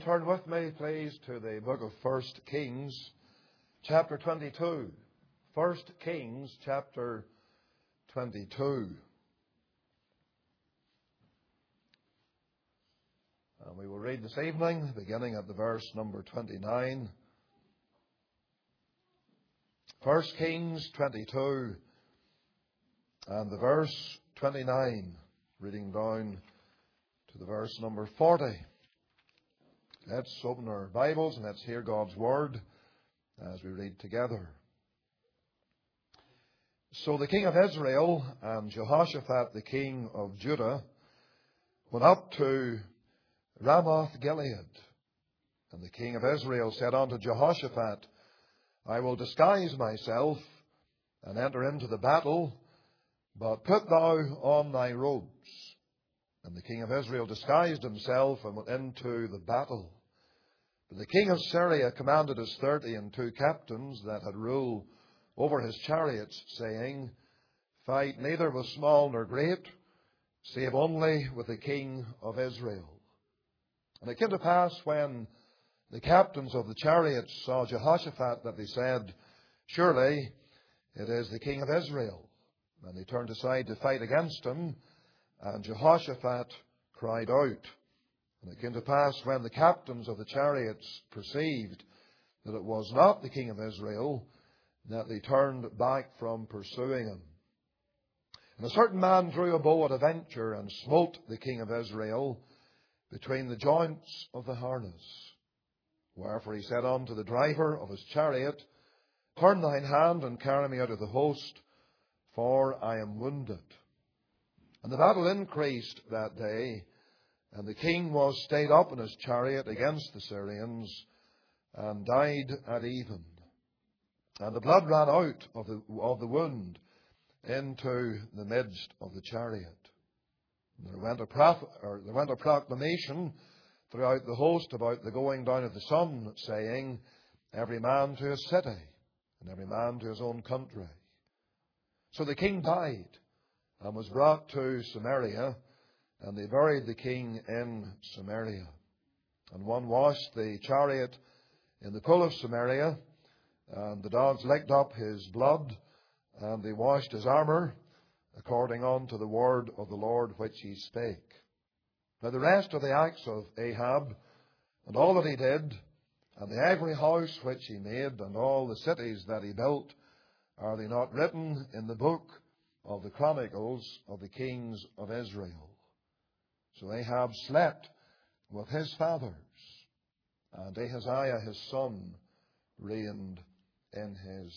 turn with me, please, to the book of 1 Kings, chapter 22. 1 Kings, chapter 22. And we will read this evening, beginning at the verse number 29. 1 Kings 22 and the verse 29, reading down to the verse number 40. Let's open our Bibles and let's hear God's Word as we read together. So the king of Israel and Jehoshaphat the king of Judah went up to Ramoth Gilead. And the king of Israel said unto Jehoshaphat, I will disguise myself and enter into the battle, but put thou on thy robes. And the king of Israel disguised himself and went into the battle. But the king of Syria commanded his 32 captains that had rule over his chariots, saying, Fight neither with small nor great, save only with the king of Israel. And it came to pass, when the captains of the chariots saw Jehoshaphat, that they said, Surely it is the king of Israel. And they turned aside to fight against him, and Jehoshaphat cried out. And it came to pass, when the captains of the chariots perceived that it was not the king of Israel, that they turned back from pursuing him. And a certain man drew a bow at a venture, and smote the king of Israel between the joints of the harness. Wherefore he said unto the driver of his chariot, Turn thine hand, and carry me out of the host, for I am wounded. And the battle increased that day, and the king was stayed up in his chariot against the Syrians, and died at even. And the blood ran out of the wound into the midst of the chariot. And there went a proclamation throughout the host about the going down of the sun, saying, Every man to his city, and every man to his own country. So the king died, and was brought to Samaria, and they buried the king in Samaria. And one washed the chariot in the pool of Samaria, and the dogs licked up his blood, and they washed his armour, according unto the word of the Lord which he spake. Now the rest of the acts of Ahab, and all that he did, and the ivory house which he made, and all the cities that he built, are they not written in the book of the Chronicles of the kings of Israel? So Ahab slept with his fathers, and Ahaziah his son reigned in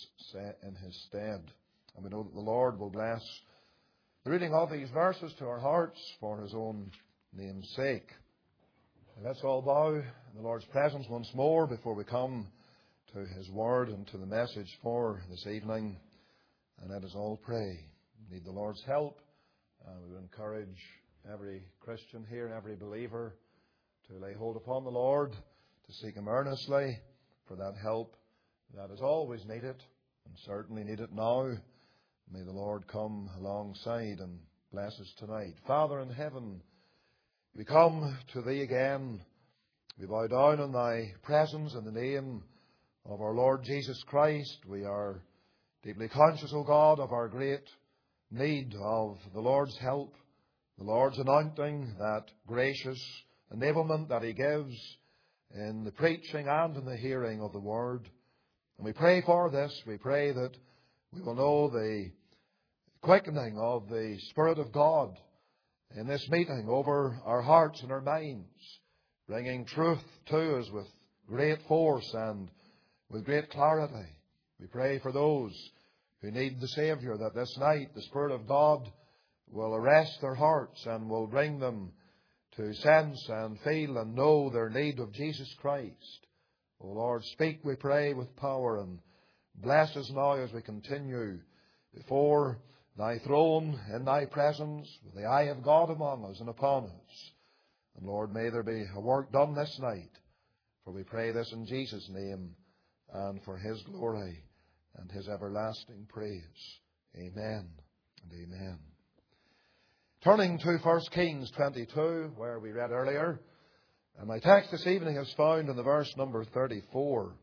his stead. And we know that the Lord will bless the reading of these verses to our hearts for his own name's sake. And let's all bow in the Lord's presence once more before we come to his word and to the message for this evening. And let us all pray. We need the Lord's help. We would encourage every Christian here and every believer to lay hold upon the Lord, to seek him earnestly for that help that is always needed, and certainly needed now. May the Lord come alongside and bless us tonight. Father in heaven, we come to thee again. We bow down in thy presence in the name of our Lord Jesus Christ. We are deeply conscious, O God, of our great need of the Lord's help, the Lord's anointing, that gracious enablement that he gives in the preaching and in the hearing of the word. And we pray for this. We pray that we will know the quickening of the Spirit of God in this meeting over our hearts and our minds, bringing truth to us with great force and with great clarity. We pray for those who need the Saviour, that this night the Spirit of God will arrest their hearts and will bring them to sense and feel and know their need of Jesus Christ. O Lord, speak, we pray, with power, and bless us now as we continue before thy throne in thy presence, with the eye of God among us and upon us. And Lord, may there be a work done this night, for we pray this in Jesus' name and for his glory and his everlasting praise. Amen and amen. Turning to 1 Kings 22, where we read earlier, And my text this evening is found in the verse number 34.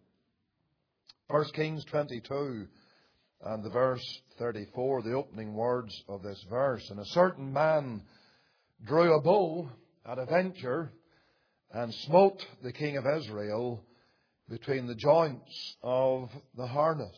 1 Kings 22 and the verse 34, the opening words of this verse. And a certain man drew a bow at a venture and smote the king of Israel between the joints of the harness.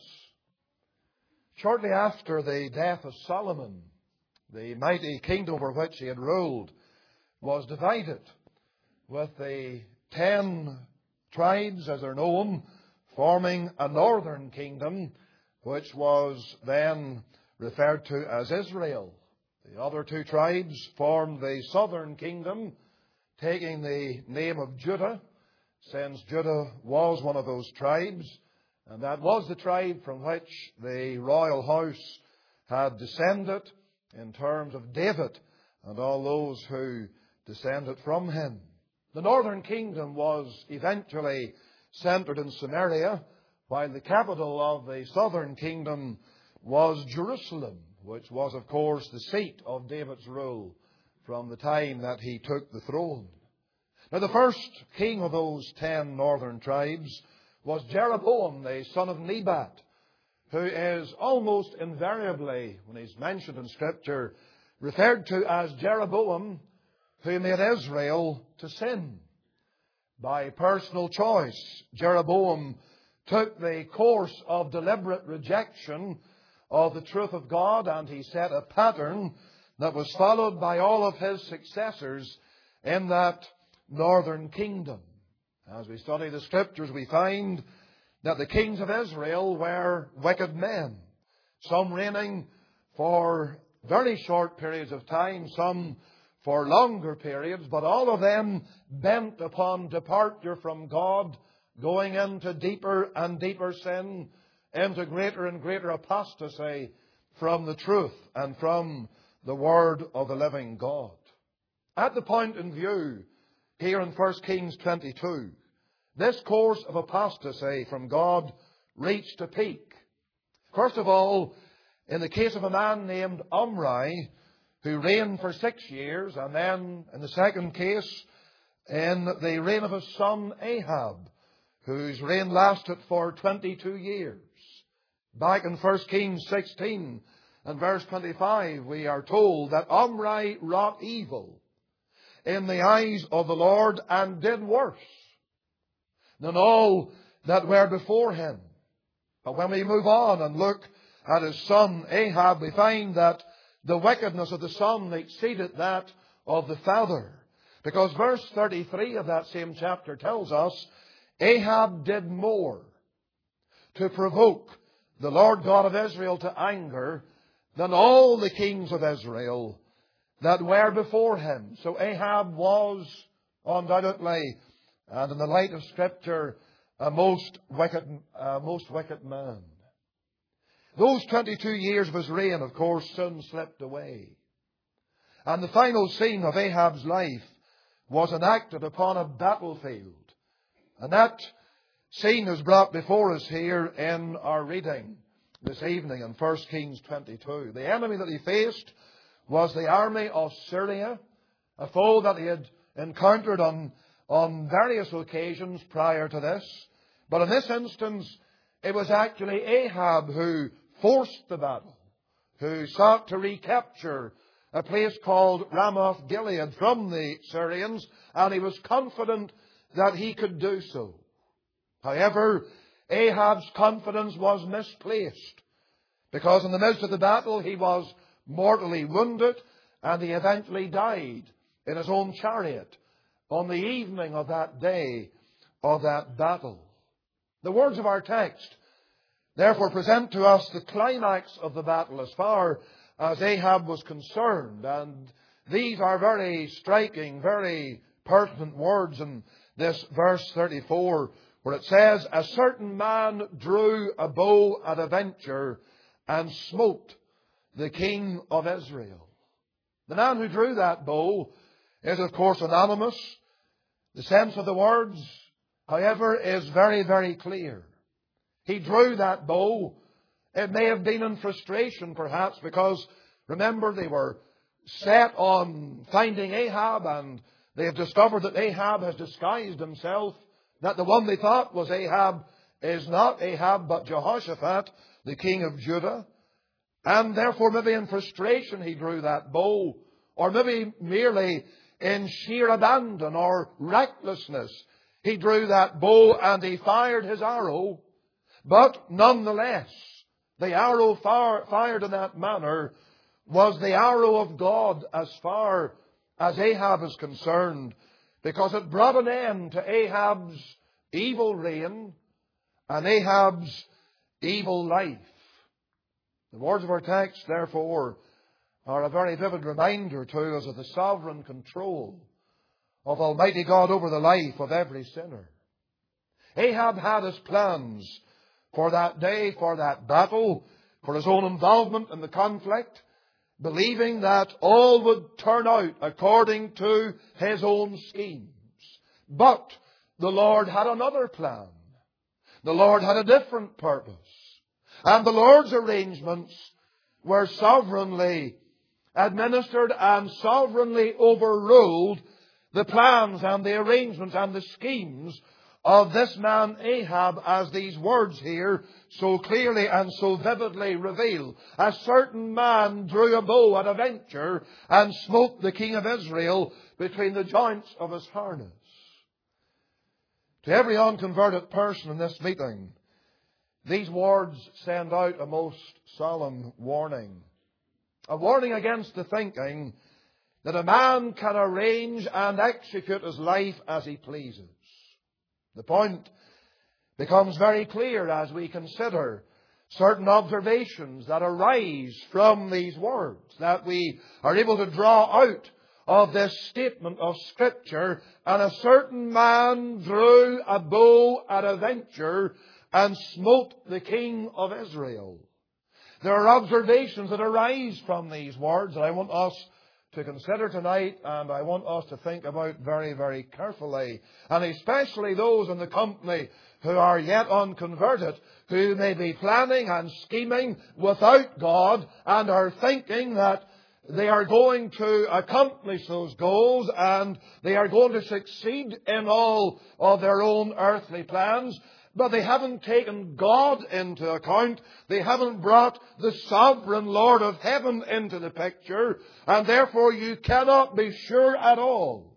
Shortly after the death of Solomon, the mighty kingdom over which he had ruled was divided, with the 10 tribes, as they're known, forming a northern kingdom, which was then referred to as Israel. The other 2 tribes formed the southern kingdom, taking the name of Judah, since Judah was one of those tribes, and that was the tribe from which the royal house had descended in terms of David and all those who descended from him. The northern kingdom was eventually centered in Samaria, while the capital of the southern kingdom was Jerusalem, which was, of course, the seat of David's rule from the time that he took the throne. Now, the first king of those 10 northern tribes was Jeroboam, the son of Nebat, who is almost invariably, when he's mentioned in Scripture, referred to as Jeroboam, who made Israel to sin. By personal choice, Jeroboam took the course of deliberate rejection of the truth of God, and he set a pattern that was followed by all of his successors in that northern kingdom. As we study the Scriptures, we find that the kings of Israel were wicked men, some reigning for very short periods of time, some for longer periods, but all of them bent upon departure from God, going into deeper and deeper sin, into greater and greater apostasy from the truth and from the Word of the living God. At the point in view here in 1 Kings 22, this course of apostasy from God reached a peak. First of all, in the case of a man named Omri, who reigned for 6 years, and then in the second case, in the reign of his son Ahab, whose reign lasted for 22 years. Back in 1 Kings 16 and verse 25, we are told that Omri wrought evil in the eyes of the Lord and did worse than all that were before him. But when we move on and look at his son Ahab, we find that the wickedness of the son exceeded that of the father. Because verse 33 of that same chapter tells us, Ahab did more to provoke the Lord God of Israel to anger than all the kings of Israel that were before him. So Ahab was undoubtedly, and in the light of Scripture, a most wicked man. Those 22 years of his reign, of course, soon slipped away. And the final scene of Ahab's life was enacted upon a battlefield. And that scene is brought before us here in our reading this evening in 1 Kings 22. The enemy that he faced was the army of Syria, a foe that he had encountered on various occasions prior to this. But in this instance, it was actually Ahab who forced the battle, who sought to recapture a place called Ramoth Gilead from the Syrians, and he was confident that he could do so. However, Ahab's confidence was misplaced, because in the midst of the battle he was mortally wounded, and he eventually died in his own chariot on the evening of that day of that battle. The words of our text therefore present to us the climax of the battle as far as Ahab was concerned. And these are very striking, very pertinent words in this verse 34, where it says, a certain man drew a bow at a venture and smote the king of Israel. The man who drew that bow is, of course, anonymous. The sense of the words, however, is very, very clear. He drew that bow. It may have been in frustration, perhaps, because, remember, they were set on finding Ahab They have discovered that Ahab has disguised himself, that the one they thought was Ahab is not Ahab, but Jehoshaphat, the king of Judah. And therefore, maybe in frustration, he drew that bow, or maybe merely in sheer abandon or recklessness, he drew that bow and he fired his arrow. But nonetheless, the arrow fired in that manner was the arrow of God as far as Ahab is concerned, because it brought an end to Ahab's evil reign and Ahab's evil life. The words of our text, therefore, are a very vivid reminder to us of the sovereign control of Almighty God over the life of every sinner. Ahab had his plans for that day, for that battle, for his own involvement in the conflict, believing that all would turn out according to his own schemes. But the Lord had another plan. The Lord had a different purpose. And the Lord's arrangements were sovereignly administered and sovereignly overruled the plans and the arrangements and the schemes of this man Ahab, as these words here so clearly and so vividly reveal. A certain man drew a bow at a venture and smote the king of Israel between the joints of his harness. To every unconverted person in this meeting, these words send out a most solemn warning. A warning against the thinking that a man can arrange and execute his life as he pleases. The point becomes very clear as we consider certain observations that arise from these words, that we are able to draw out of this statement of Scripture. And a certain man drew a bow at a venture and smote the king of Israel. There are observations that arise from these words that I want us to consider tonight, and I want us to think about very, very carefully. And especially those in the company who are yet unconverted, who may be planning and scheming without God and are thinking that they are going to accomplish those goals and they are going to succeed in all of their own earthly plans. But they haven't taken God into account. They haven't brought the sovereign Lord of heaven into the picture. And therefore you cannot be sure at all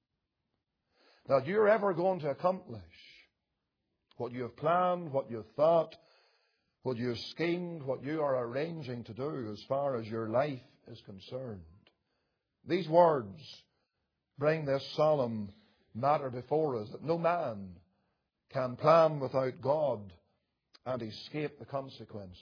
that you're ever going to accomplish what you have planned, what you have thought, what you have schemed, what you are arranging to do as far as your life is concerned. These words bring this solemn matter before us, that no man can plan without God and escape the consequences.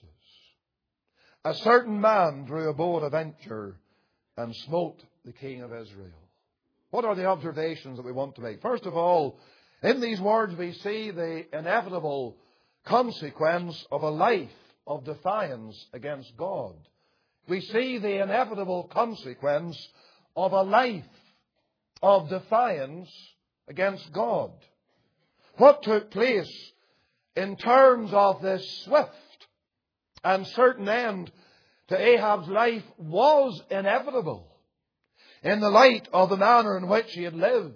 A certain man drew a bow at a venture and smote the king of Israel. What are the observations that we want to make? First of all, in these words we see the inevitable consequence of a life of defiance against God. We see the inevitable consequence of a life of defiance against God. What took place in terms of this swift and certain end to Ahab's life was inevitable in the light of the manner in which he had lived.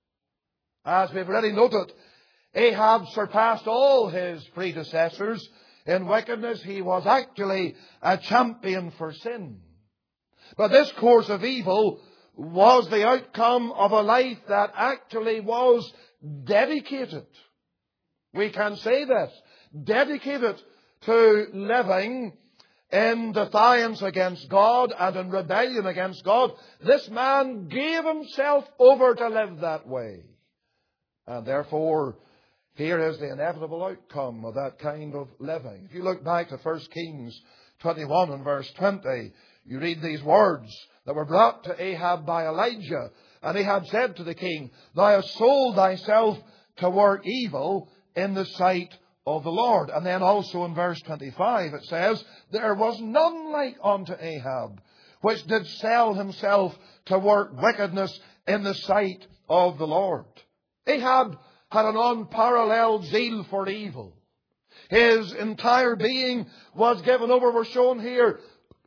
As we've already noted, Ahab surpassed all his predecessors in wickedness. He was actually a champion for sin. But this course of evil was the outcome of a life that actually was dedicated. We can say this. Dedicated to living in defiance against God and in rebellion against God. This man gave himself over to live that way. And therefore, here is the inevitable outcome of that kind of living. If you look back to 1 Kings 21 and verse 20, you read these words that were brought to Ahab by Elijah. And Ahab said to the king, "Thou hast sold thyself to work evil in the sight of the Lord." And then also in verse 25 it says, "There was none like unto Ahab, which did sell himself to work wickedness in the sight of the Lord." Ahab had an unparalleled zeal for evil. His entire being was given over. We're shown here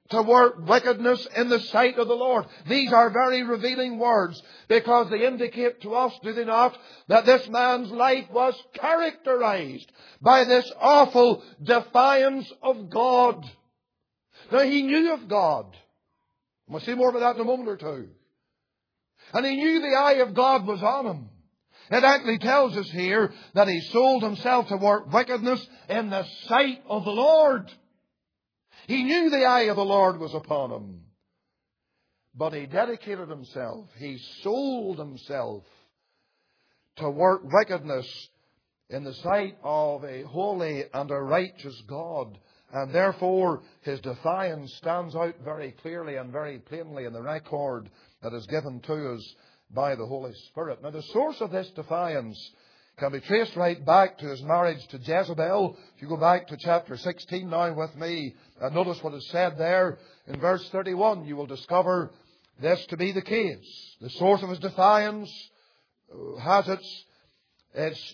to work wickedness in the sight of the Lord. These are very revealing words, because they indicate to us, do they not, that this man's life was characterized by this awful defiance of God. Now, he knew of God. We'll see more about that in a moment or two. And he knew the eye of God was on him. It actually tells us here that he sold himself to work wickedness in the sight of the Lord. He knew the eye of the Lord was upon him. But he dedicated himself. He sold himself to work wickedness in the sight of a holy and a righteous God. And therefore, his defiance stands out very clearly and very plainly in the record that is given to us by the Holy Spirit. Now, the source of this defiance can be traced right back to his marriage to Jezebel. If you go back to chapter 16 now with me, and notice what is said there in verse 31, you will discover this to be the case. The source of his defiance has its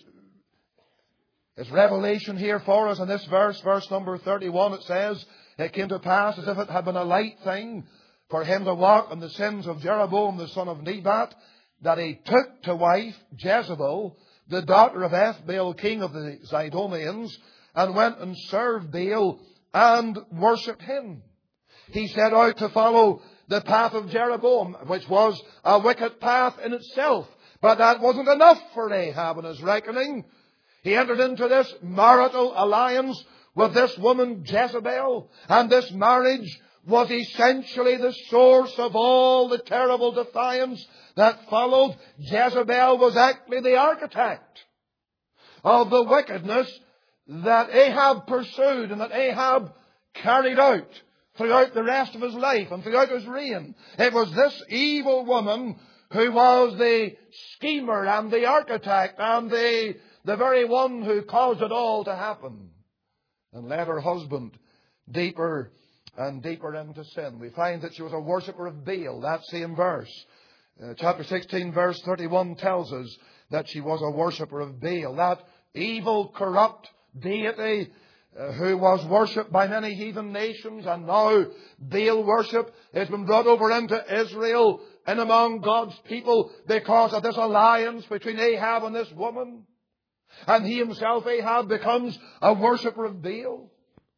revelation here for us in this verse number 31. It says, it came to pass as if it had been a light thing for him to walk in the sins of Jeroboam the son of Nebat, that he took to wife Jezebel, the daughter of Ethbaal, king of the Zidonians, and went and served Baal and worshipped him. He set out to follow the path of Jeroboam, which was a wicked path in itself. But that wasn't enough for Ahab in his reckoning. He entered into this marital alliance with this woman Jezebel, and this marriage was essentially the source of all the terrible defiance that followed. Jezebel was actually the architect of the wickedness that Ahab pursued and that Ahab carried out throughout the rest of his life and throughout his reign. It was this evil woman who was the schemer and the architect and the very one who caused it all to happen and led her husband deeper and deeper into sin. We find that she was a worshipper of Baal, that same verse. Chapter 16, verse 31 tells us that she was a worshipper of Baal, that evil, corrupt deity who was worshipped by many heathen nations. And now Baal worship has been brought over into Israel and among God's people because of this alliance between Ahab and this woman. And he himself, Ahab, becomes a worshipper of Baal.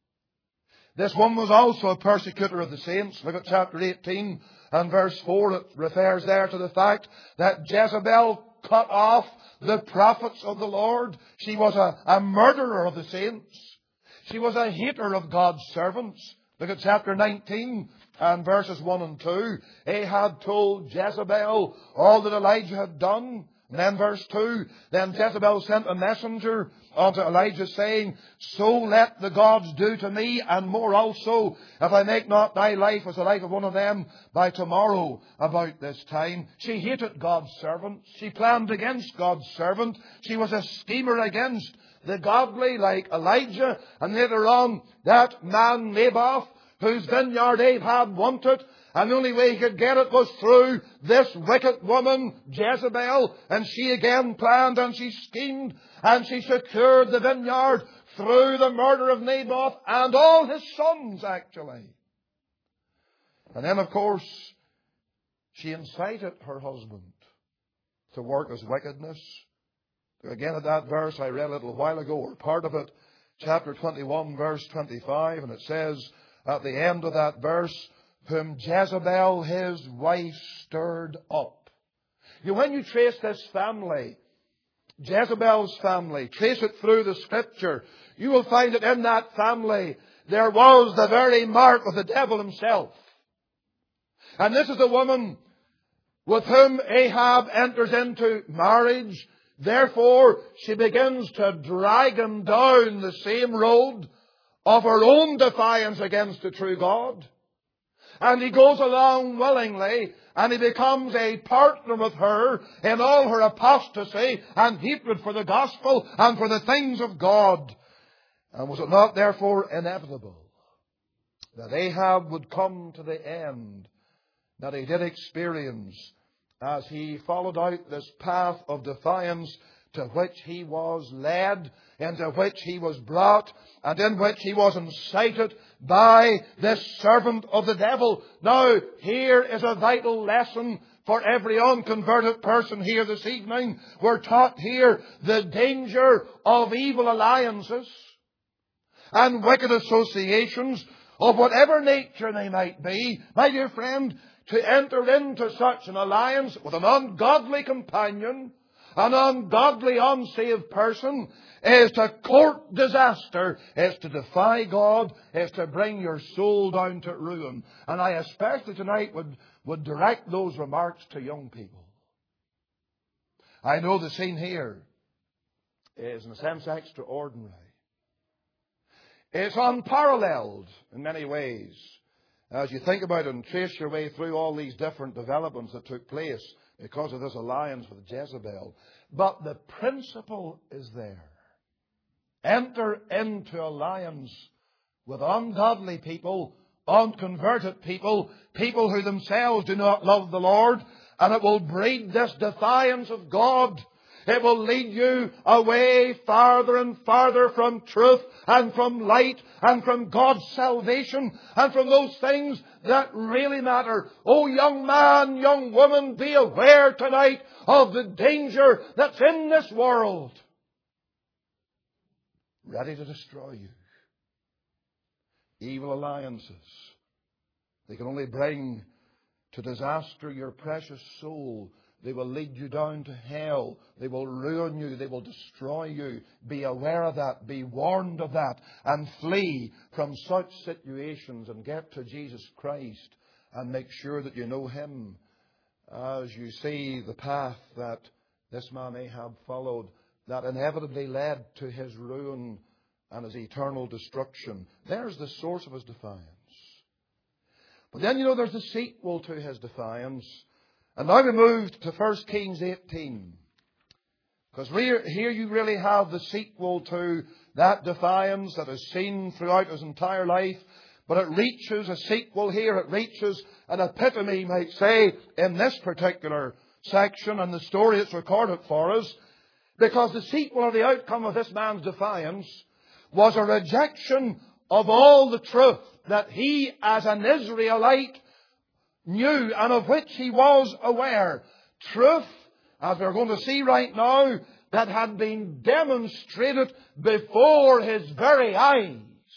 This one was also a persecutor of the saints. Look at chapter 18 and verse 4. It refers there to the fact that Jezebel cut off the prophets of the Lord. She was a murderer of the saints. She was a hater of God's servants. Look at chapter 19 and verses 1 and 2. Ahab told Jezebel all that Elijah had done. And then verse 2, then Jezebel sent a messenger unto Elijah, saying, so let the gods do to me, and more also, if I make not thy life as the life of one of them by tomorrow about this time. She hated God's servant. She planned against God's servant. She was a schemer against the godly like Elijah. And later on, that man Naboth, whose vineyard Ahab wanted, and the only way he could get it was through this wicked woman, Jezebel. And she again planned and she schemed and she secured the vineyard through the murder of Naboth and all his sons, actually. And then, of course, she incited her husband to work his wickedness. Again, at that verse I read a little while ago, or part of it, chapter 21, verse 25, and it says at the end of that verse, whom Jezebel, his wife, stirred up. When you trace this family, Jezebel's family, trace it through the Scripture, you will find that in that family there was the very mark of the devil himself. And this is the woman with whom Ahab enters into marriage. Therefore, she begins to drag him down the same road of her own defiance against the true God. And he goes along willingly, and he becomes a partner with her in all her apostasy and hatred for the gospel and for the things of God. And was it not therefore inevitable that Ahab would come to the end that he did experience as he followed out this path of defiance to which he was led, into which he was brought, and in which he was incited by this servant of the devil. Now, here is a vital lesson for every unconverted person here this evening. We're taught here the danger of evil alliances and wicked associations of whatever nature they might be. My dear friend, to enter into such an alliance with an ungodly companion, an ungodly, unsaved person, is to court disaster, is to defy God, is to bring your soul down to ruin. And I especially tonight would direct those remarks to young people. I know the scene here is in a sense extraordinary. It's unparalleled in many ways. As you think about it and trace your way through all these different developments that took place because of this alliance with Jezebel. But the principle is there. Enter into alliance with ungodly people, unconverted people, people who themselves do not love the Lord, and it will breed this defiance of God. It will lead you away farther and farther from truth and from light and from God's salvation and from those things that really matter. Oh, young man, young woman, be aware tonight of the danger that's in this world, ready to destroy you. Evil alliances, they can only bring to disaster your precious soul. They will lead you down to hell. They will ruin you. They will destroy you. Be aware of that. Be warned of that. And flee from such situations and get to Jesus Christ and make sure that you know Him as you see the path that this man Ahab followed that inevitably led to his ruin and his eternal destruction. There's the source of his defiance. But then, there's the sequel to his defiance. And now we move to 1 Kings 18. Because here you really have the sequel to that defiance that is seen throughout his entire life. But it reaches a sequel here. It reaches an epitome, you might say, in this particular section and the story that's recorded for us. Because the sequel or the outcome of this man's defiance was a rejection of all the truth that he, as an Israelite, knew and of which he was aware. Truth, as we're going to see right now, that had been demonstrated before his very eyes.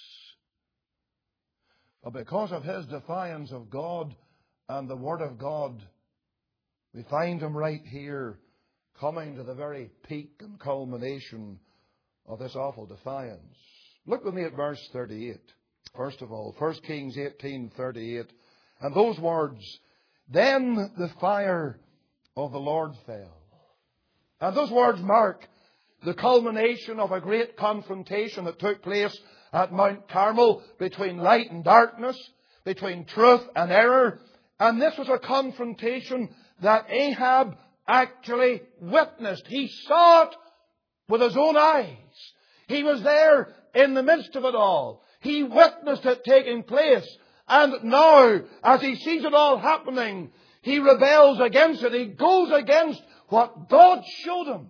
But because of his defiance of God and the Word of God, we find him right here coming to the very peak and culmination of this awful defiance. Look with me at verse 38. First of all, 1 Kings 18:38. And those words, then the fire of the Lord fell. And those words mark the culmination of a great confrontation that took place at Mount Carmel between light and darkness, between truth and error. And this was a confrontation that Ahab actually witnessed. He saw it with his own eyes. He was there in the midst of it all. He witnessed it taking place. And now, as he sees it all happening, he rebels against it. He goes against what God showed him.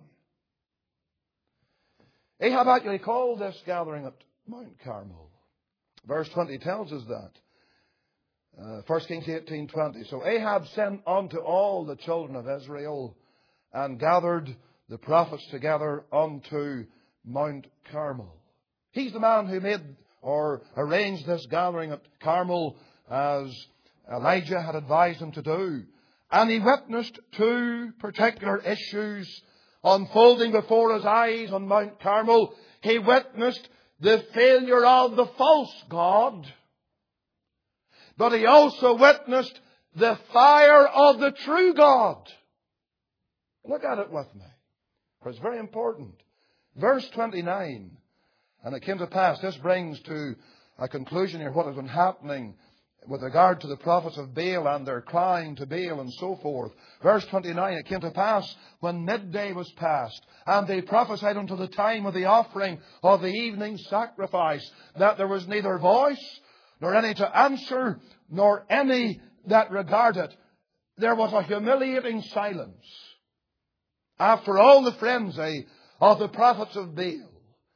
Ahab actually called this gathering at Mount Carmel. Verse 20 tells us that. 1 Kings 18:20. So Ahab sent unto all the children of Israel and gathered the prophets together unto Mount Carmel. He's the man who made or arranged this gathering at Carmel as Elijah had advised him to do. And he witnessed two particular issues unfolding before his eyes on Mount Carmel. He witnessed the failure of the false god, but he also witnessed the fire of the true God. Look at it with me, for it's very important. Verse 29. And it came to pass, this brings to a conclusion here what has been happening with regard to the prophets of Baal and their crying to Baal and so forth. Verse 29, it came to pass when midday was past, and they prophesied until the time of the offering of the evening sacrifice, that there was neither voice, nor any to answer, nor any that regarded. There was a humiliating silence. After all the frenzy of the prophets of Baal.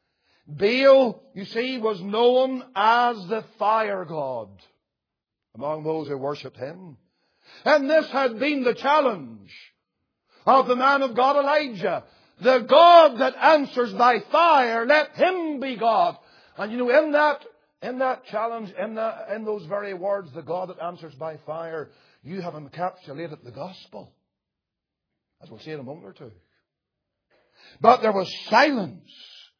Baal, you see, was known as the fire god among those who worshipped him. And this had been the challenge of the man of God Elijah. The God that answers by fire, let him be God. And you know, in that challenge, in those very words, the God that answers by fire, you have encapsulated the gospel, as we'll see in a moment or two. But there was silence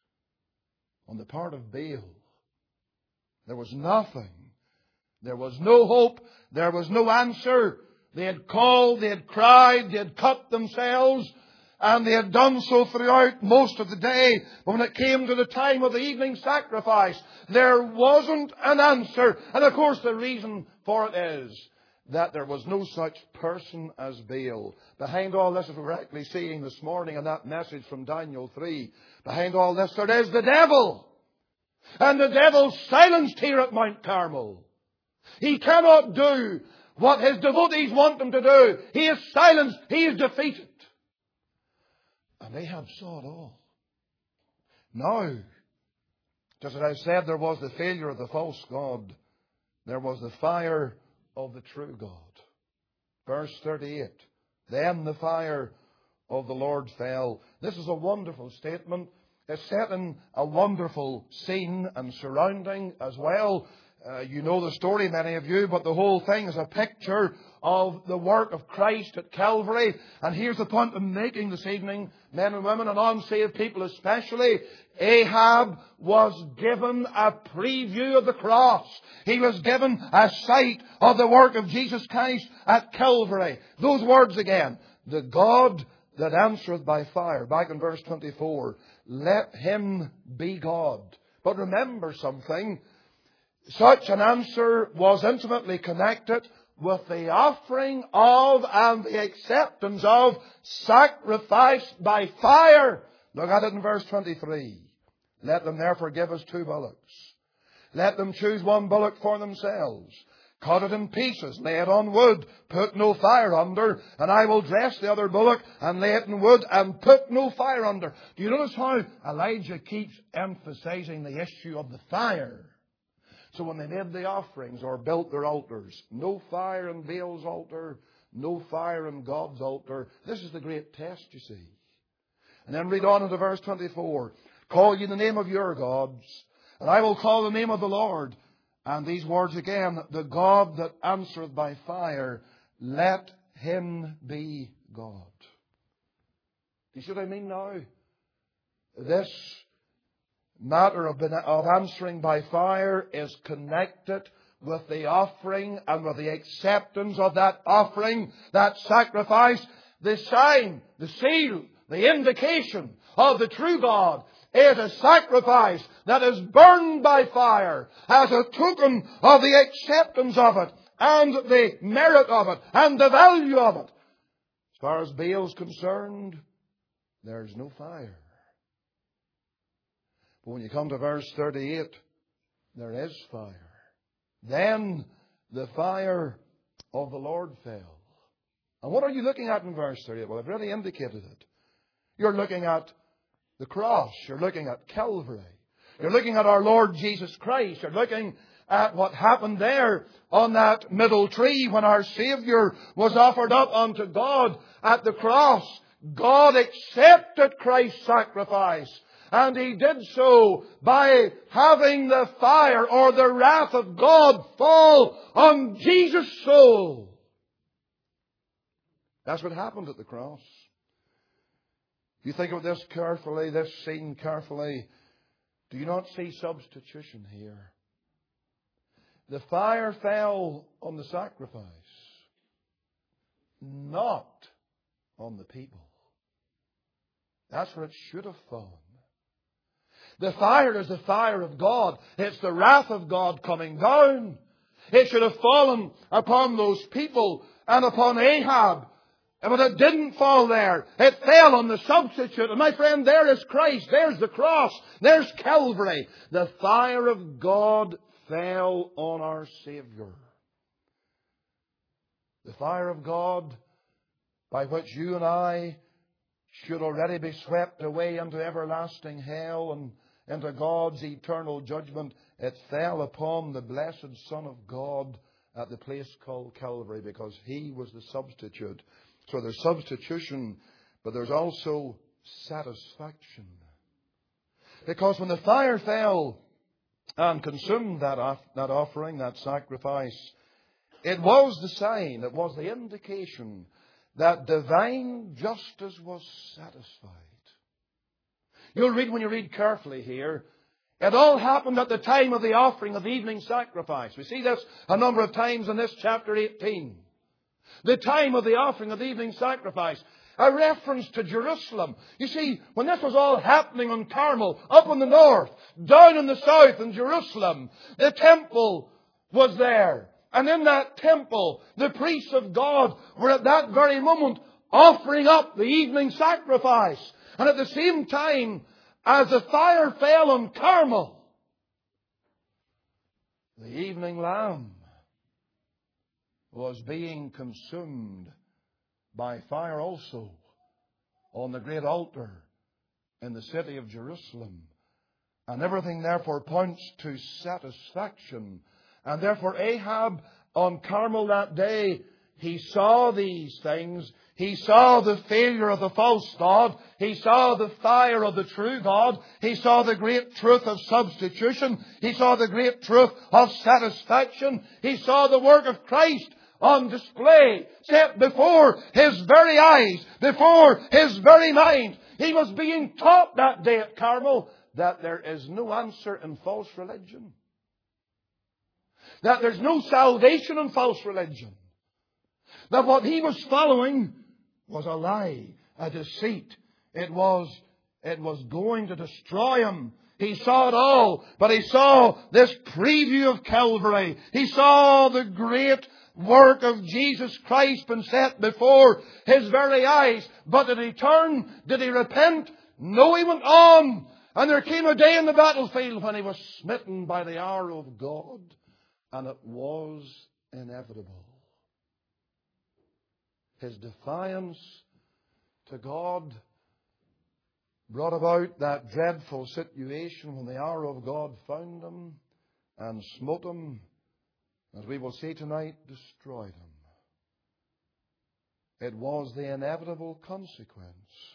on the part of Baal. There was nothing. There was no hope. There was no answer. They had called, they had cried, they had cut themselves, and they had done so throughout most of the day. But when it came to the time of the evening sacrifice, there wasn't an answer. And of course the reason for it is that there was no such person as Baal. Behind all this, as we're actually seeing this morning in that message from Daniel 3, behind all this there is the devil. And the devil silenced here at Mount Carmel. He cannot do what his devotees want him to do. He is silenced. He is defeated. And Ahab saw it all. Now, just as I said, there was the failure of the false god. There was the fire of the true God. Verse 38. Then the fire of the Lord fell. This is a wonderful statement. It's set in a wonderful scene and surrounding as well. You know the story, many of you, but the whole thing is a picture of the work of Christ at Calvary. And here's the point I'm making this evening, men and women and unsaved people especially. Ahab was given a preview of the cross. He was given a sight of the work of Jesus Christ at Calvary. Those words again. The God that answereth by fire. Back in verse 24. Let him be God. But remember something. Such an answer was intimately connected with the offering of and the acceptance of sacrifice by fire. Look at it in verse 23. Let them therefore give us 2 bullocks. Let them choose 1 bullock for themselves. Cut it in pieces, lay it on wood, put no fire under, and I will dress the other bullock and lay it in wood and put no fire under. Do you notice how Elijah keeps emphasizing the issue of the fire? So when they made the offerings or built their altars, no fire in Baal's altar, no fire in God's altar. This is the great test, you see. And then read on into verse 24. Call ye the name of your gods, and I will call the name of the Lord. And these words again, the God that answereth by fire, let him be God. Do you see what I mean now? This matter of answering by fire is connected with the offering and with the acceptance of that offering, that sacrifice. The sign, the seal, the indication of the true God is a sacrifice that is burned by fire as a token of the acceptance of it and the merit of it and the value of it. As far as Baal's concerned, there's no fire. But when you come to verse 38, there is fire. Then the fire of the Lord fell. And what are you looking at in verse 38? Well, I've already indicated it. You're looking at the cross. You're looking at Calvary. You're looking at our Lord Jesus Christ. You're looking at what happened there on that middle tree when our Savior was offered up unto God at the cross. God accepted Christ's sacrifice. And He did so by having the fire or the wrath of God fall on Jesus' soul. That's what happened at the cross. If you think of this carefully, this scene carefully, do you not see substitution here? The fire fell on the sacrifice, not on the people. That's where it should have fallen. The fire is the fire of God. It's the wrath of God coming down. It should have fallen upon those people and upon Ahab. But it didn't fall there. It fell on the substitute. And my friend, there is Christ. There's the cross. There's Calvary. The fire of God fell on our Savior. The fire of God by which you and I should already be swept away into everlasting hell and into God's eternal judgment, it fell upon the blessed Son of God at the place called Calvary, because He was the substitute. So there's substitution, but there's also satisfaction. Because when the fire fell and consumed that offering, that sacrifice, it was the sign, it was the indication that divine justice was satisfied. You'll read, when you read carefully here, it all happened at the time of the offering of the evening sacrifice. We see this a number of times in this chapter 18. The time of the offering of the evening sacrifice. A reference to Jerusalem. You see, when this was all happening on Carmel, up in the north, down in the south in Jerusalem, the temple was there. And in that temple, the priests of God were at that very moment offering up the evening sacrifice. And at the same time, as the fire fell on Carmel, the evening lamb was being consumed by fire also on the great altar in the city of Jerusalem. And everything therefore points to satisfaction. And therefore Ahab on Carmel that day, he saw these things. He saw the failure of the false god. He saw the fire of the true God. He saw the great truth of substitution. He saw the great truth of satisfaction. He saw the work of Christ on display, set before his very eyes, before his very mind. He was being taught that day at Carmel that there is no answer in false religion. That there's no salvation in false religion. That what he was following was a lie, a deceit. It was going to destroy him. He saw it all, but he saw this preview of Calvary. He saw the great work of Jesus Christ been set before his very eyes. But did he turn? Did he repent? No, he went on. And there came a day in the battlefield when he was smitten by the arrow of God. And it was inevitable. His defiance to God brought about that dreadful situation when the arrow of God found him and smote him, as we will see tonight, destroyed him. It was the inevitable consequence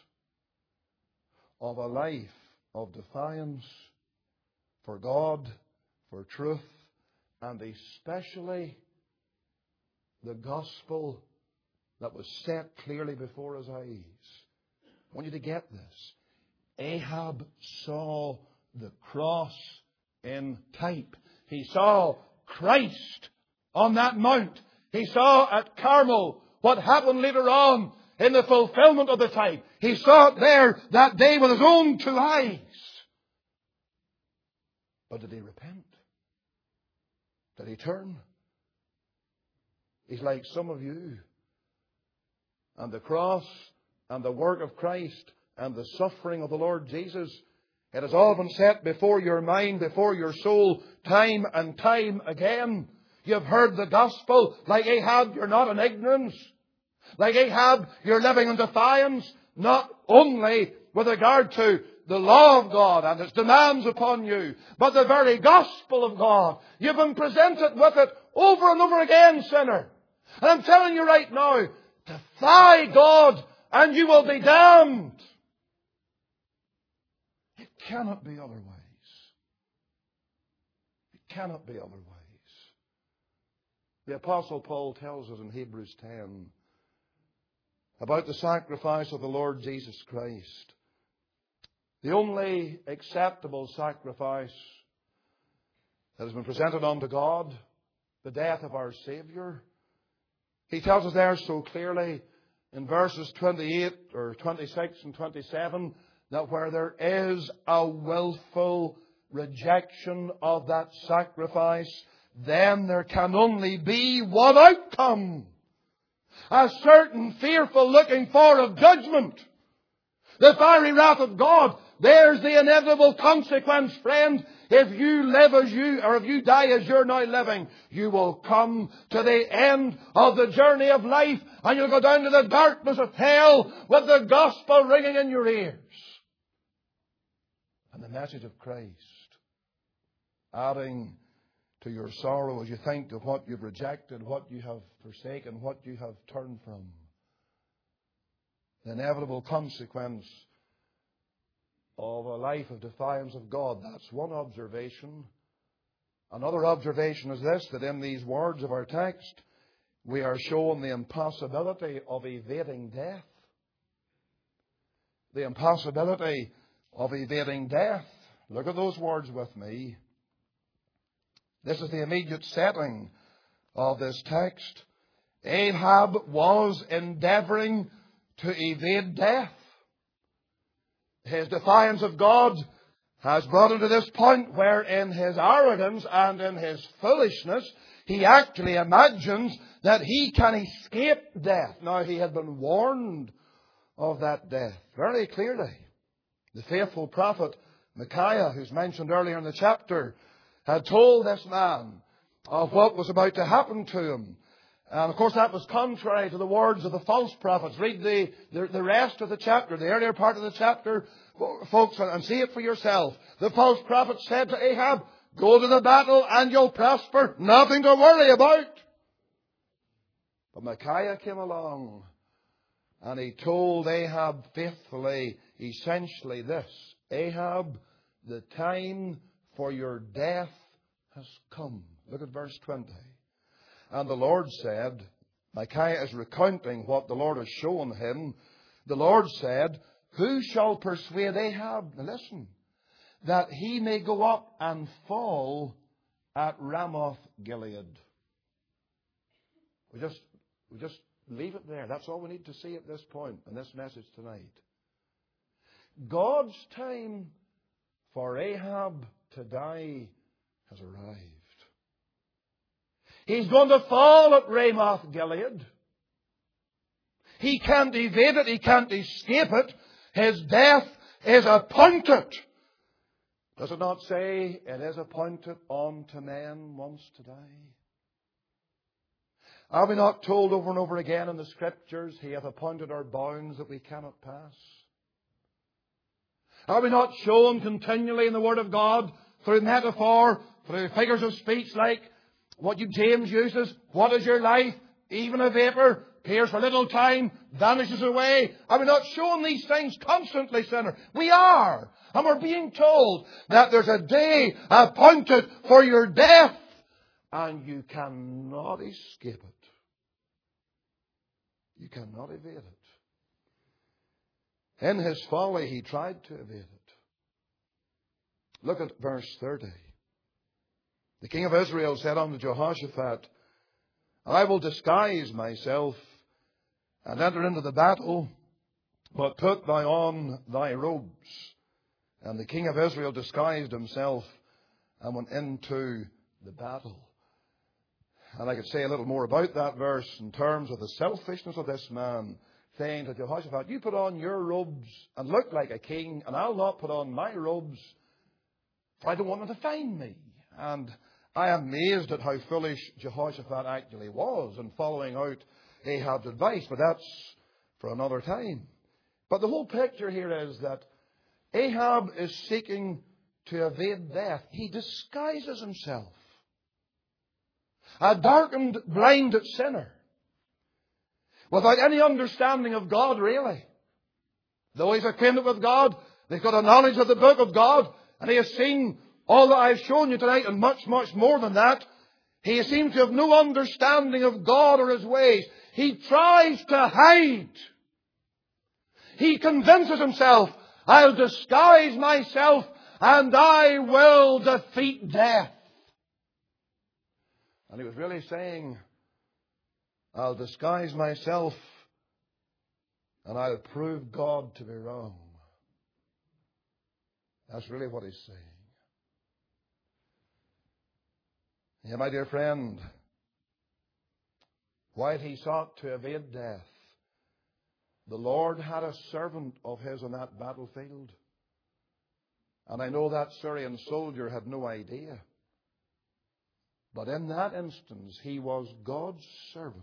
of a life of defiance for God, for truth, and especially the gospel that was set clearly before his eyes. I want you to get this. Ahab saw the cross in type. He saw Christ on that mount. He saw at Carmel what happened later on in the fulfillment of the type. He saw it there that day with his own two eyes. But did he repent? Did he turn? He's like some of you. And the cross and the work of Christ and the suffering of the Lord Jesus, it has all been set before your mind, before your soul, time and time again. You've heard the gospel. Like Ahab, you're not in ignorance. Like Ahab, you're living in defiance, not only with regard to the law of God and its demands upon you, but the very gospel of God. You've been presented with it over and over again, sinner. And I'm telling you right now, defy God and you will be damned. It cannot be otherwise. It cannot be otherwise. The Apostle Paul tells us in Hebrews 10 about the sacrifice of the Lord Jesus Christ. The only acceptable sacrifice that has been presented unto God, the death of our Savior. He tells us there so clearly in verses 28 or 26 and 27 that where there is a willful rejection of that sacrifice, then there can only be one outcome. A certain fearful looking for of judgment. The fiery wrath of God. There's the inevitable consequence, friend. if you live as you, or if you die as you're now living, you will come to the end of the journey of life and you'll go down to the darkness of hell with the gospel ringing in your ears. And the message of Christ adding to your sorrow as you think of what you've rejected, what you have forsaken, what you have turned from. The inevitable consequence of a life of defiance of God. That's one observation. Another observation is this, that in these words of our text, we are shown the impossibility of evading death. The impossibility of evading death. Look at those words with me. This is the immediate setting of this text. Ahab was endeavouring to evade death. His defiance of God has brought him to this point where in his arrogance and in his foolishness, he actually imagines that he can escape death. Now, he had been warned of that death very clearly. The faithful prophet Micaiah, who's mentioned earlier in the chapter, had told this man of what was about to happen to him. And of course that was contrary to the words of the false prophets. Read the rest of the chapter, the earlier part of the chapter, folks, and see it for yourself. The false prophet said to Ahab, go to the battle and you'll prosper. Nothing to worry about. But Micaiah came along and he told Ahab faithfully, essentially this: Ahab, the time for your death has come. Look at verse 20. And the Lord said, Micaiah is recounting what the Lord has shown him. The Lord said, who shall persuade Ahab, now listen, that he may go up and fall at Ramoth Gilead? We just leave it there. That's all we need to see at this point in this message tonight. God's time for Ahab to die has arrived. He's going to fall at Ramoth Gilead. He can't evade it. He can't escape it. His death is appointed. Does it not say, it is appointed unto men once to die? Are we not told over and over again in the Scriptures, He hath appointed our bounds that we cannot pass? Are we not shown continually in the Word of God, through metaphor, through figures of speech like what James uses? What is your life? Even a vapour, appears for a little time, vanishes away. Are we not shown these things constantly, sinner? We are. And we're being told that there's a day appointed for your death, and you cannot escape it. You cannot evade it. In his folly, he tried to evade it. Look at verse 30. The king of Israel said unto Jehoshaphat, I will disguise myself and enter into the battle, but put thou on thy robes. And the king of Israel disguised himself and went into the battle. And I could say a little more about that verse in terms of the selfishness of this man, saying to Jehoshaphat, you put on your robes and look like a king, and I'll not put on my robes, for I don't want them to find me. And I am amazed at how foolish Jehoshaphat actually was in following out Ahab's advice, but that's for another time. But the whole picture here is that Ahab is seeking to evade death. He disguises himself. A darkened, blinded sinner, without any understanding of God, really. Though he's acquainted with God, he's got a knowledge of the book of God, and he has seen all that I've shown you tonight, and much, much more than that. He seems to have no understanding of God or His ways. He tries to hide. He convinces himself, I'll disguise myself and I will defeat death. And he was really saying, I'll disguise myself and I'll prove God to be wrong. That's really what he's saying. Yeah, my dear friend, while he sought to evade death, the Lord had a servant of His on that battlefield. And I know that Syrian soldier had no idea. But in that instance, he was God's servant.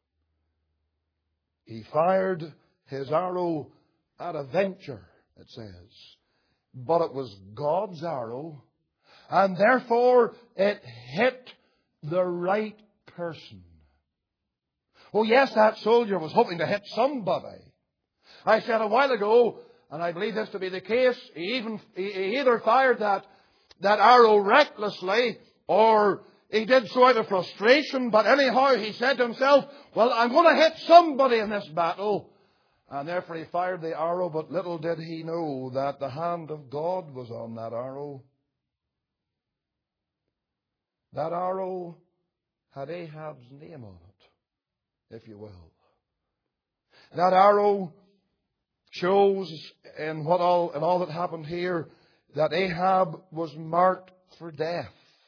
He fired his arrow at a venture, it says. But it was God's arrow, and therefore it hit the right person. Oh yes, that soldier was hoping to hit somebody. I said a while ago, and I believe this to be the case, he either fired that arrow recklessly, or he did so out of frustration, but anyhow he said to himself, well, I'm going to hit somebody in this battle. And therefore he fired the arrow, but little did he know that the hand of God was on that arrow. That arrow had Ahab's name on it, if you will. That arrow shows in all that happened here that Ahab was marked for death.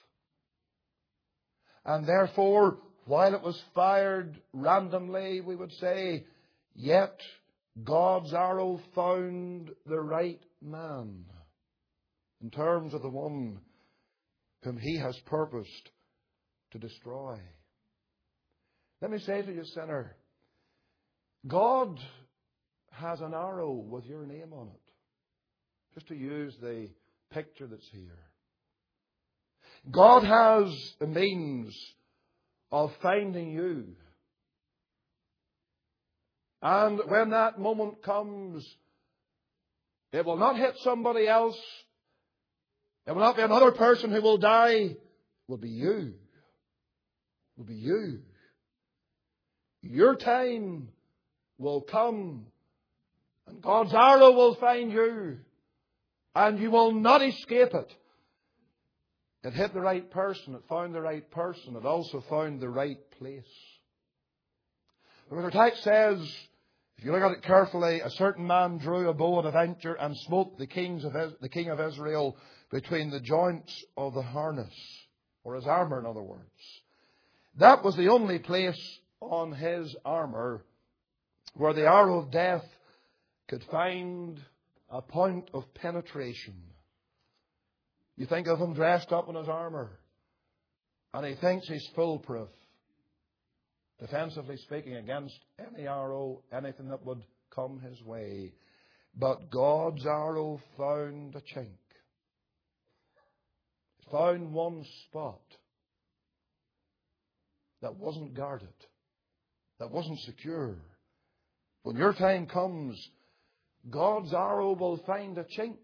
And therefore, while it was fired randomly, we would say, yet God's arrow found the right man in terms of the one whom He has purposed to destroy. Let me say to you, sinner, God has an arrow with your name on it. Just to use the picture that's here. God has a means of finding you. And when that moment comes, it will not hit somebody else. It will not be another person who will die. It will be you. It will be you. Your time will come, and God's arrow will find you, and you will not escape it. It hit the right person. It found the right person. It also found the right place. But the text says, if you look at it carefully, a certain man drew a bow at a venture and smote the king of Israel between the joints of the harness, or his armour, in other words. That was the only place on his armour where the arrow of death could find a point of penetration. You think of him dressed up in his armour, and he thinks he's foolproof, defensively speaking, against any arrow, anything that would come his way. But God's arrow found a chink. It found one spot that wasn't guarded, that wasn't secure. When your time comes, God's arrow will find a chink.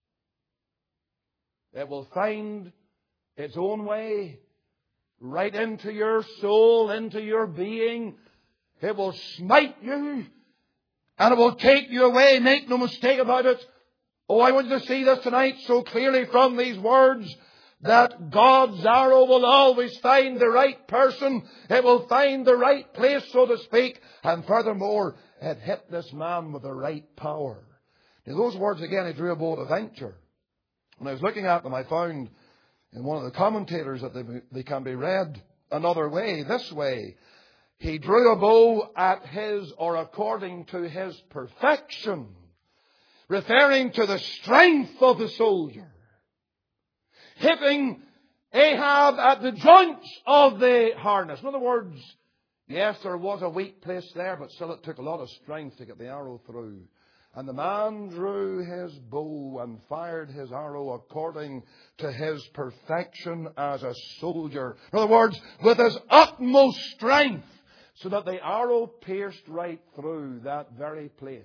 It will find its own way right into your soul, into your being. It will smite you, and it will take you away. Make no mistake about it. Oh, I want you to see this tonight so clearly from these words, that God's arrow will always find the right person. It will find the right place, so to speak. And furthermore, it hit this man with the right power. Now, those words again, he drew a bow at a venture. When I was looking at them, I found in one of the commentators that they can be read another way, this way. He drew a bow at his, or according to his perfection, referring to the strength of the soldier, hitting Ahab at the joints of the harness. In other words, yes, there was a weak place there, but still it took a lot of strength to get the arrow through. And the man drew his bow and fired his arrow according to his perfection as a soldier. In other words, with his utmost strength, so that the arrow pierced right through that very place,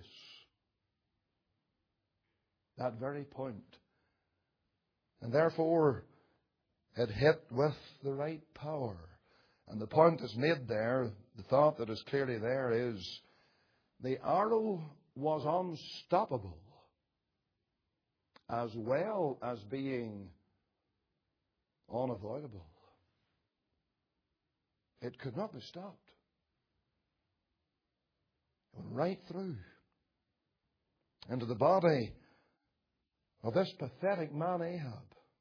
that very point. And therefore, it hit with the right power. And the point is made there, the thought that is clearly there is, the arrow was unstoppable, as well as being unavoidable. It could not be stopped. It went right through into the body of this pathetic man Ahab.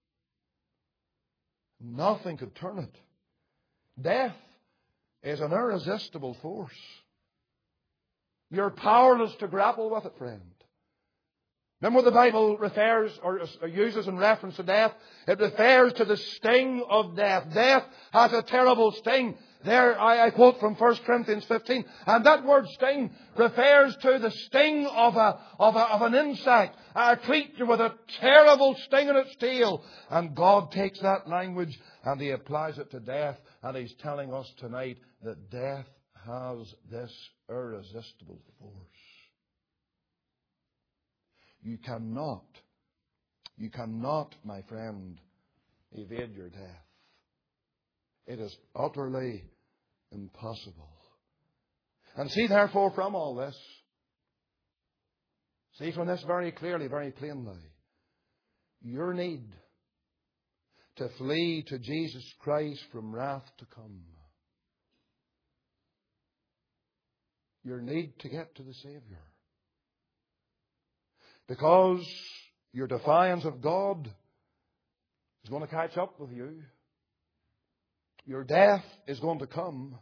Nothing could turn it. Death is an irresistible force. You're powerless to grapple with it, friend. Remember what the Bible refers or uses in reference to death? It refers to the sting of death. Death has a terrible sting. There, I quote from 1 Corinthians 15. And that word sting refers to the sting of an insect, a creature with a terrible sting in its tail. And God takes that language and He applies it to death. And He's telling us tonight that death has this irresistible force. You cannot, my friend, evade your death. It is utterly impossible. And see, therefore, from all this, see from this very clearly, very plainly, your need to flee to Jesus Christ from wrath to come. Your need to get to the Savior. Because your defiance of God is going to catch up with you. Your death is going to come.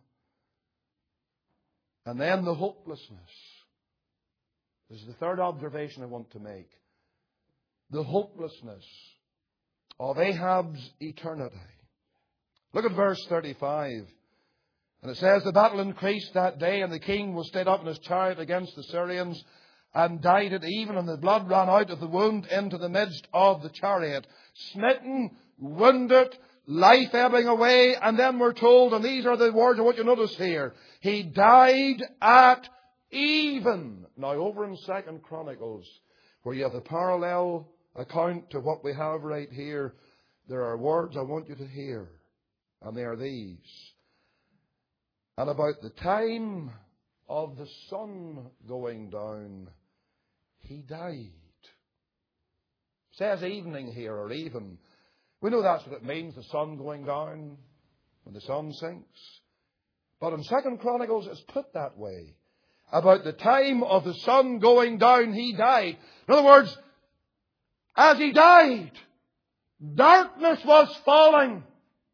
And then the hopelessness. This is the third observation I want to make. The hopelessness of Ahab's eternity. Look at verse 35. And it says, the battle increased that day, and the king was stayed up in his chariot against the Syrians, and died at even, and the blood ran out of the wound into the midst of the chariot. Smitten, wounded, life ebbing away, and then we're told, and these are the words I want you to notice here, he died at even. Now over in 2 Chronicles, where you have the parallel account to what we have right here, there are words I want you to hear, and they are these. And about the time of the sun going down, he died. It says evening here, or even. We know that's what it means, the sun going down when the sun sinks. But in 2 Chronicles it's put that way. About the time of the sun going down, he died. In other words, as he died, darkness was falling.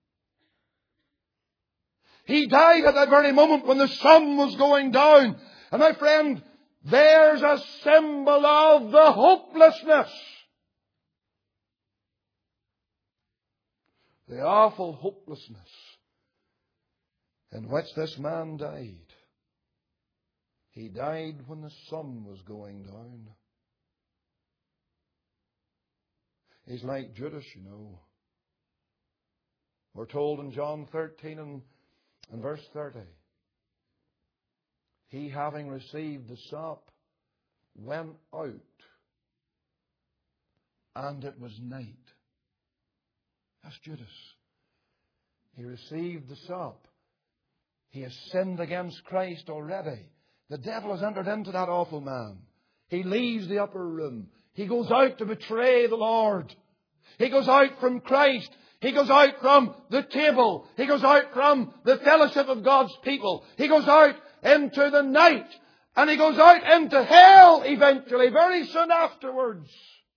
He died at that very moment when the sun was going down. And my friend, there's a symbol of the hopelessness. The awful hopelessness in which this man died. He died when the sun was going down. He's like Judas, you know. We're told in John 13 and verse 30. He, having received the sop, went out, and it was night. That's Judas. He received the sop. He has sinned against Christ already. The devil has entered into that awful man. He leaves the upper room. He goes out to betray the Lord. He goes out from Christ. He goes out from the table. He goes out from the fellowship of God's people. He goes out into the night. And he goes out into hell eventually, very soon afterwards.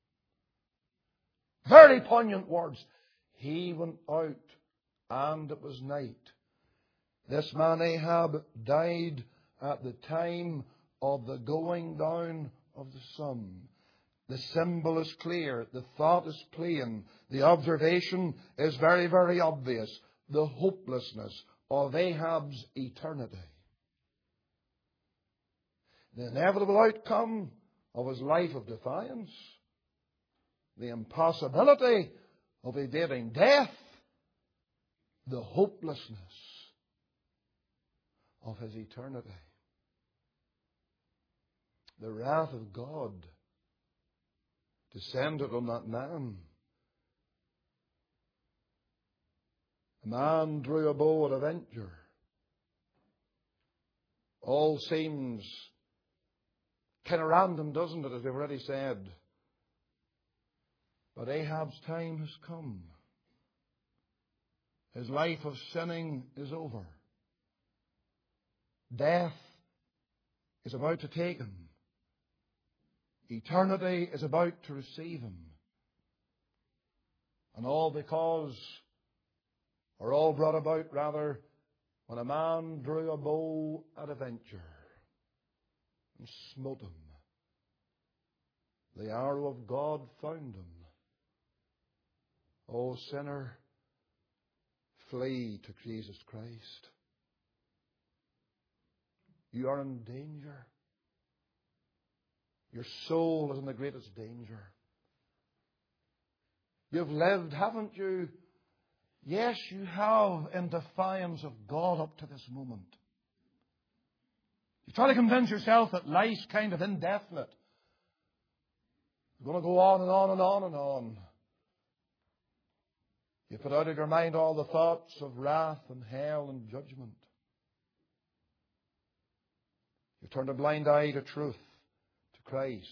Very poignant words. He went out, and it was night. This man Ahab died at the time of the going down of the sun. The symbol is clear. The thought is plain. The observation is very, very obvious. The hopelessness of Ahab's eternity. The inevitable outcome of his life of defiance. The impossibility of evading death. The hopelessness of his eternity. The wrath of God descended on that man. The man drew a bow at a venture. All seems kind of random, doesn't it, as we've already said. But Ahab's time has come. His life of sinning is over. Death is about to take him. Eternity is about to receive him. And all because, or all brought about rather, when a man drew a bow at a venture and smote him The arrow of God found him. O sinner, flee to Jesus Christ. You are in danger. Your soul is in the greatest danger. You've lived, haven't you? Yes, you have, in defiance of God up to this moment. You try to convince yourself that life's kind of indefinite. It's going to go on and on and on and on. You put out of your mind all the thoughts of wrath and hell and judgment. You've turned a blind eye to truth, to Christ,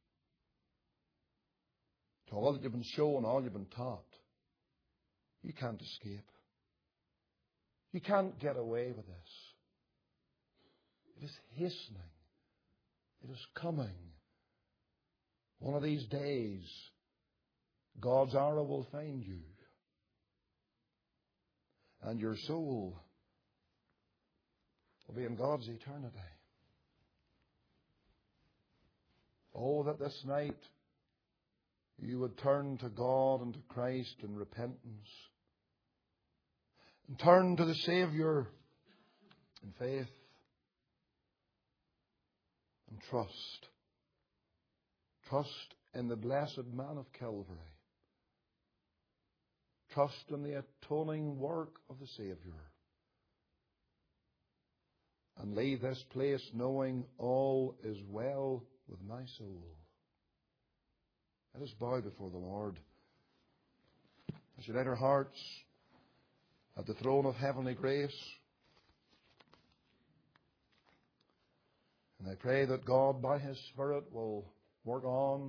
to all that you've been shown, all you've been taught. You can't escape. You can't get away with this. It is hastening. It is coming. One of these days, God's arrow will find you. And your soul will be in God's eternity. Oh, that this night you would turn to God and to Christ in repentance. And turn to the Saviour in faith and trust. Trust in the blessed man of Calvary. Trust in the atoning work of the Saviour. And leave this place knowing all is well with my soul. Let us bow before the Lord. As we let our hearts at the throne of heavenly grace. And I pray that God by His Spirit will work on.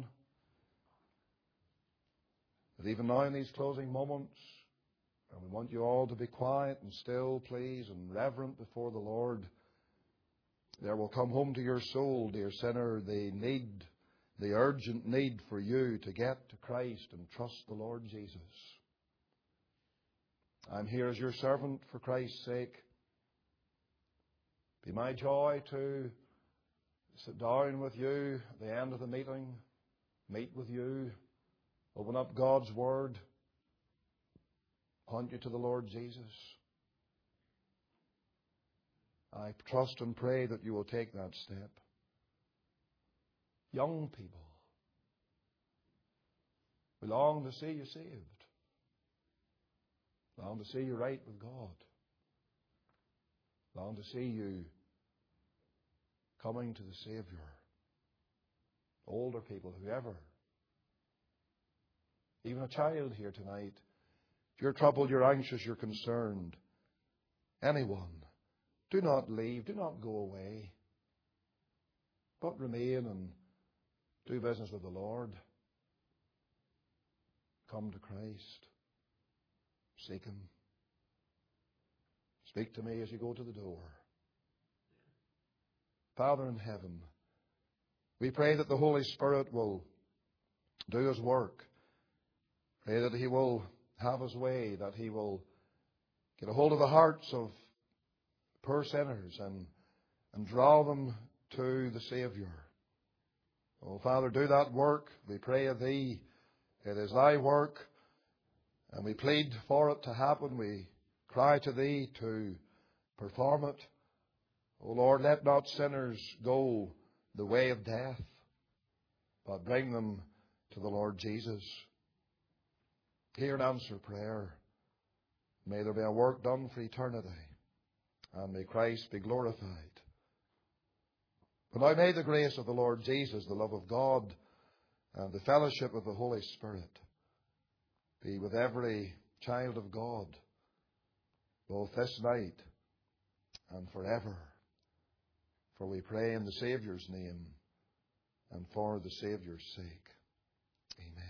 That even now in these closing moments, and we want you all to be quiet and still, please, and reverent before the Lord. There will come home to your soul, dear sinner, the urgent need for you to get to Christ and trust the Lord Jesus. I'm here as your servant for Christ's sake. Be my joy to sit down with you at the end of the meeting, meet with you, open up God's Word, point you to the Lord Jesus. I trust and pray that you will take that step. Young people, we long to see you saved. Long to see you right with God. Long to see you coming to the Saviour. Older people, whoever. Even a child here tonight. If you're troubled, you're anxious, you're concerned. Anyone. Do not leave. Do not go away. But remain and do business with the Lord. Come to Christ. Seek Him. Speak to me as you go to the door. Father in heaven, we pray that the Holy Spirit will do His work. Pray that He will have His way, that He will get a hold of the hearts of poor sinners and draw them to the Saviour. Oh, Father, do that work. We pray of Thee. It is Thy work. And we plead for it to happen. We cry to Thee to perform it. O Lord, let not sinners go the way of death, but bring them to the Lord Jesus. Hear and answer prayer. May there be a work done for eternity, and may Christ be glorified. But now may the grace of the Lord Jesus, the love of God, and the fellowship of the Holy Spirit be with every child of God, both this night and forever. For we pray in the Saviour's name and for the Saviour's sake. Amen.